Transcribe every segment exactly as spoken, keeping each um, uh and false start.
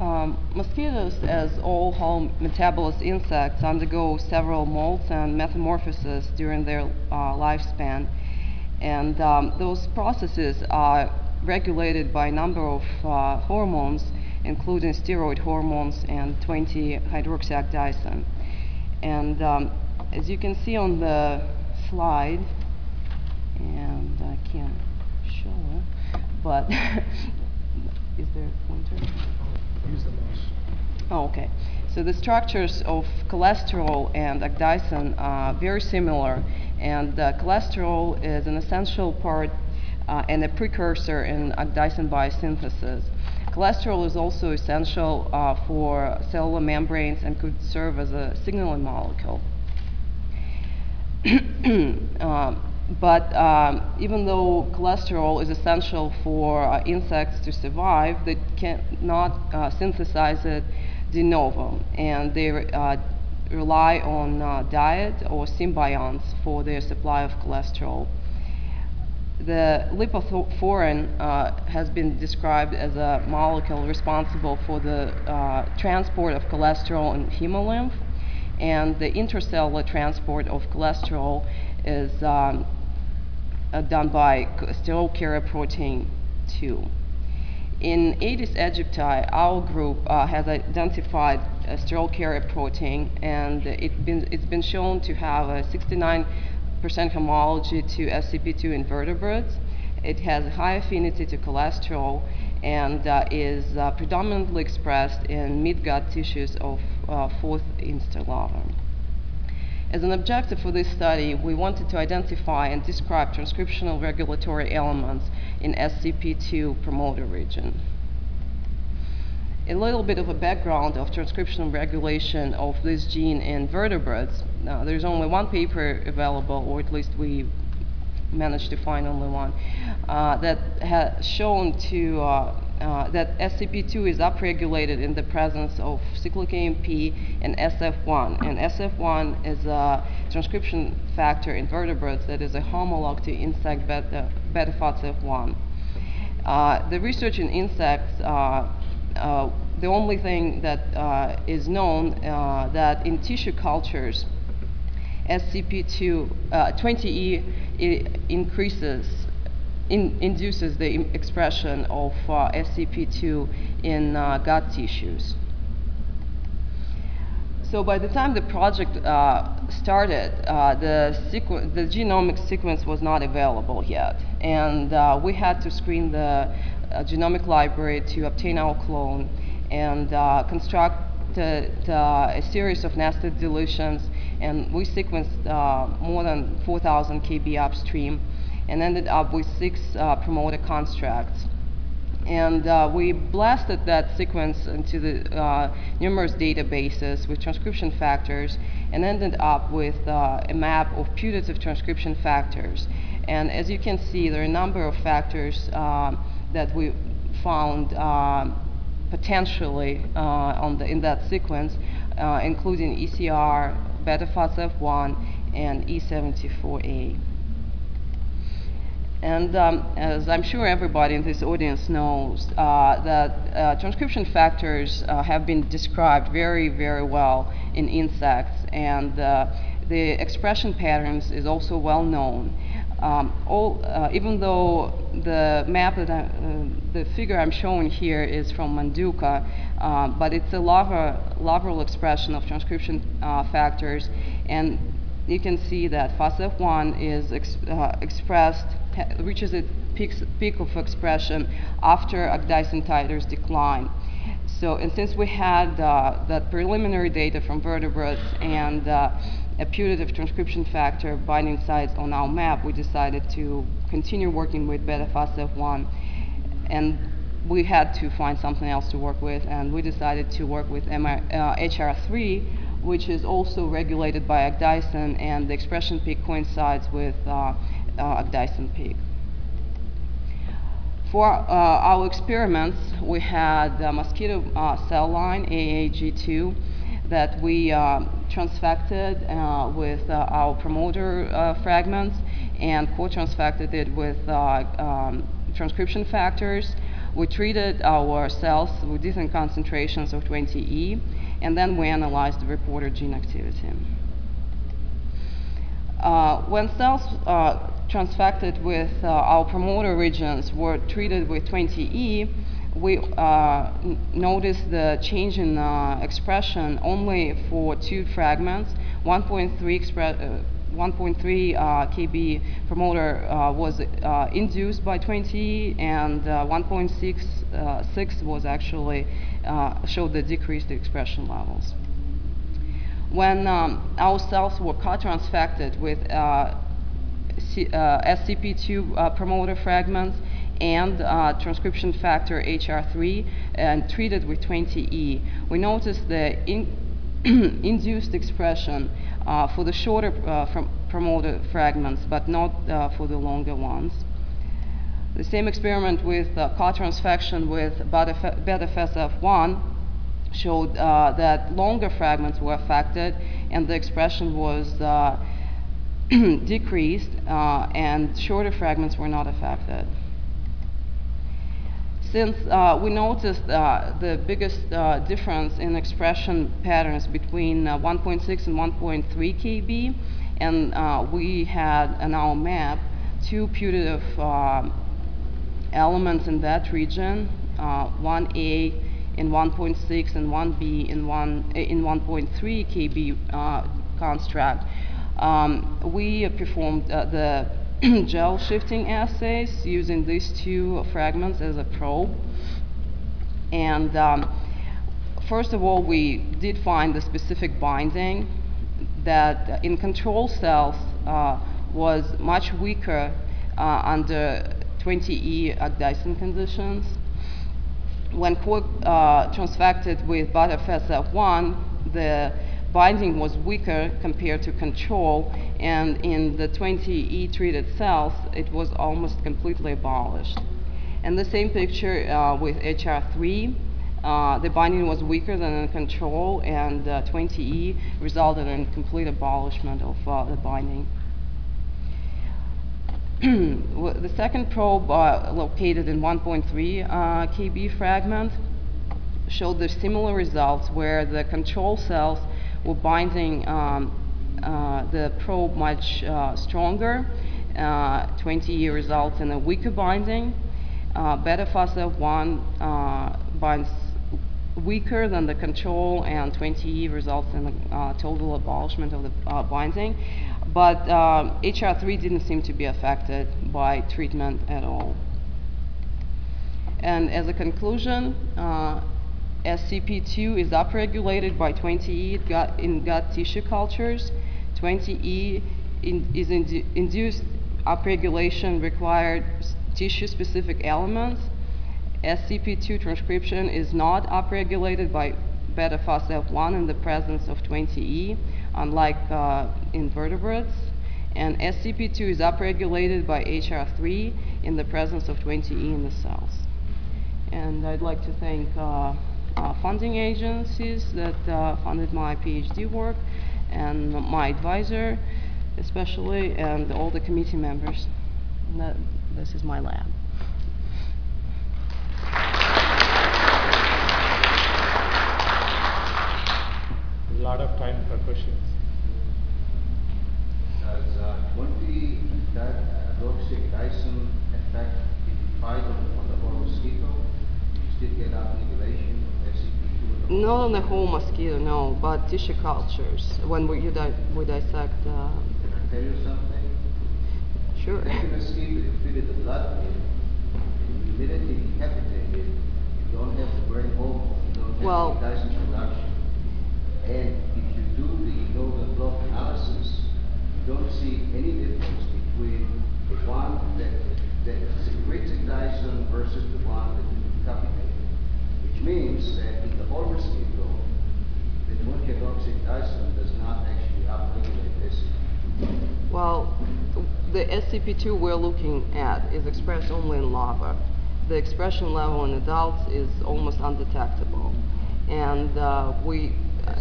Um, mosquitoes, as all home metabolous insects, undergo several molts and metamorphoses during their uh, lifespan. And um, those processes are regulated by a number of uh, hormones, including steroid hormones and twenty hydroxyactidine. And um, as you can see on the slide, and I can't show it, but is there a pointer? Use the mouse. Oh, okay. So the structures of cholesterol and actidine are very similar, and uh, cholesterol is an essential part uh, and a precursor in actidine biosynthesis. Cholesterol is also essential uh, for cellular membranes and could serve as a signaling molecule. um, But um, even though cholesterol is essential for uh, insects to survive, they cannot uh, synthesize it de novo, and they uh, rely on uh, diet or symbionts for their supply of cholesterol. The lipothorin uh, has been described as a molecule responsible for the uh, transport of cholesterol in hemolymph, and the intracellular transport of cholesterol is um, Uh, done by sterol carrier protein two. In Aedes aegypti, our group uh, has identified a sterol carrier protein, and it been, it's been shown to have a sixty-nine percent homology to S C P two invertebrates. It has a high affinity to cholesterol and uh, is uh, predominantly expressed in mid-gut tissues of uh, fourth instar larvae. As an objective for this study, we wanted to identify and describe transcriptional regulatory elements in S C P two promoter region. A little bit of a background of transcriptional regulation of this gene in vertebrates. Now, there's only one paper available, or at least we managed to find only one, uh, that has shown to uh, uh, that S C P two is upregulated in the presence of cyclic A M P and S F one. And S F one is a transcription factor in vertebrates that is a homolog to insect beta, beta F A T F one. Uh, the research in insects, uh, uh, the only thing that uh, is known uh, that in tissue cultures, S C P two, uh, twenty E increases, in, induces the expression of uh, S C P two in uh, gut tissues. So by the time the project uh, started, uh, the, sequ the genomic sequence was not available yet. And uh, we had to screen the uh, genomic library to obtain our clone and uh, constructed uh, a series of nested deletions. And we sequenced uh, more than four thousand K B upstream and ended up with six uh, promoter constructs. And uh, we blasted that sequence into the uh, numerous databases with transcription factors and ended up with uh, a map of putative transcription factors. And as you can see, there are a number of factors uh, that we found uh, potentially uh, on the, in that sequence, uh, including E C R, beta F A T F one, and E seventy-four A. And um, as I'm sure everybody in this audience knows, uh, that uh, transcription factors uh, have been described very, very well in insects, and uh, the expression patterns is also well known. Um, all, uh, even though the map that I, uh, the figure I'm showing here is from Manduka, uh, but it's a larva, larval expression of transcription uh, factors, and you can see that F A S F one is ex uh, expressed, reaches its peaks, peak of expression after actidine titers decline. So, and since we had uh, that preliminary data from vertebrates and uh, a putative transcription factor binding sites on our map, we decided to continue working with beta F A S F one. And we had to find something else to work with, and we decided to work with H R three, which is also regulated by actidine, and the expression peak coincides with uh, uh, actidine peak. For uh, our experiments, we had a mosquito uh, cell line, A A G two, that we uh, transfected uh, with uh, our promoter uh, fragments and co-transfected it with uh, um, transcription factors. we treated our cells with different concentrations of twenty E, and then we analyzed the reported gene activity. Uh, when cells uh, transfected with uh, our promoter regions were treated with twenty E, we uh, noticed the change in uh, expression only for two fragments. one point three expre uh, one point three uh, K B promoter uh, was uh, induced by twenty E, and uh, one point six uh, six was actually uh, showed the decreased expression levels. When um, our cells were co-transfected with uh, C, uh, S C P two uh, promoter fragments and uh, transcription factor H R three and treated with twenty E, we noticed the in induced expression uh, for the shorter uh, from promoter fragments, but not uh, for the longer ones. The same experiment with uh, co-transfection with beta F S F one showed uh, that longer fragments were affected and the expression was uh, decreased, uh, and shorter fragments were not affected. Since uh, we noticed uh, the biggest uh, difference in expression patterns between uh, one point six and one point three K B, and uh, we had in our map two putative uh, elements in that region, uh, one A in one point six and one B in one in one point three K B uh, construct. Um, we performed uh, the gel shifting assays using these two fragments as a probe. And um, first of all, we did find the specific binding that in control cells uh, was much weaker uh, under twenty E Agdyson conditions. When co-transfected uh, with beta F S F one, the binding was weaker compared to control, and in the twenty E treated cells, it was almost completely abolished. And the same picture uh, with H R three, uh, the binding was weaker than in control, and uh, twenty E resulted in complete abolishment of uh, the binding. The second probe, uh, located in one point three uh, K B fragment, showed the similar results where the control cells were binding um, uh, the probe much uh, stronger. Uh, twenty E results in a weaker binding. Uh, beta F S F one uh, binds weaker than the control, and twenty E results in the uh, total abolishment of the uh, binding. But uh, H R three didn't seem to be affected by treatment at all. And as a conclusion, uh, S C P two is upregulated by twenty E gut, in gut tissue cultures. twenty E in, is indu induced upregulation required tissue-specific elements. S C P two transcription is not upregulated by beta F S F one in the presence of twenty E, unlike uh, invertebrates. And S C P two is upregulated by H R three in the presence of twenty E in the cells. And I'd like to thank uh, uh, funding agencies that uh, funded my PhD work, and my advisor especially, and all the committee members. And that, this is my lab. A lot of time for questions. Does uh, twenty hydroxyapatite affect if you fight on, on the whole mosquito? You still get upregulation of S C P two? Not on the whole mosquito, no, but tissue cultures when we, you di we dissect. Uh, Can I tell you something? Sure. If a mosquito you treated the blood with, and you immediately decapitate it, you don't have the brain hormone, you don't have Well, the Dyson production. And if you do the Golden Block analysis, you don't see any difference between the one that, that secretes Dyson versus the one that you decapitate. Which means that in the whole mosquito, the twenty-hydroxyapatite does not actually upregulate S C P two. well, the S C P two we're looking at is expressed only in larvae. The expression level in adults is almost undetectable. And uh, we, uh,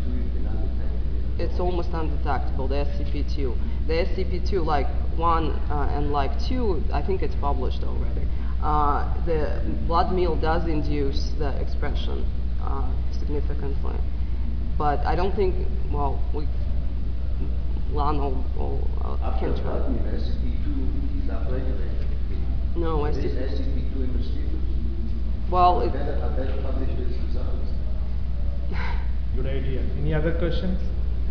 it's almost undetectable, the S C P two. The S C P two, like one uh, and like two, I think it's published already, Uh, the blood meal does induce the expression uh, significantly, but I don't think, well, we, Lan will, will uh, After can try. blood meal, S C P two is upregulated. No, There S C P. is S C P two in mosquitoes. Well, I it, better, I better publish these results. Good idea. Any other questions?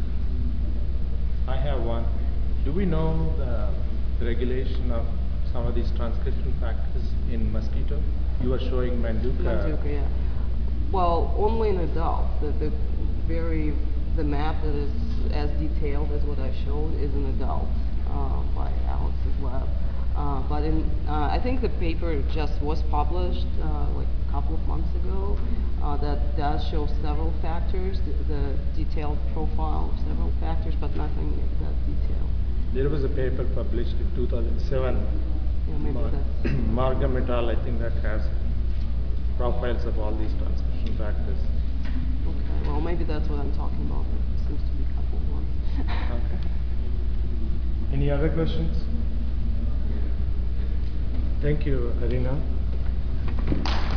I have one. Do we know the regulation of some of these transcription factors in mosquito? You were showing Manduka. Manduka, yeah. Well, only in adults. The, the very the map that is as detailed as what I showed is in adults uh, by Alex's lab. Uh, but in uh, I think the paper just was published uh, like a couple of months ago. Uh, that does show several factors, the, the detailed profile of several factors, but nothing that detailed. There was a paper published in two thousand seven. Yeah, maybe Mar- that's. Margam et al. I think that has profiles of all these transcription factors. Okay, well, maybe that's what I'm talking about. There seems to be a couple of ones. Okay. Any other questions? Thank you, Arina.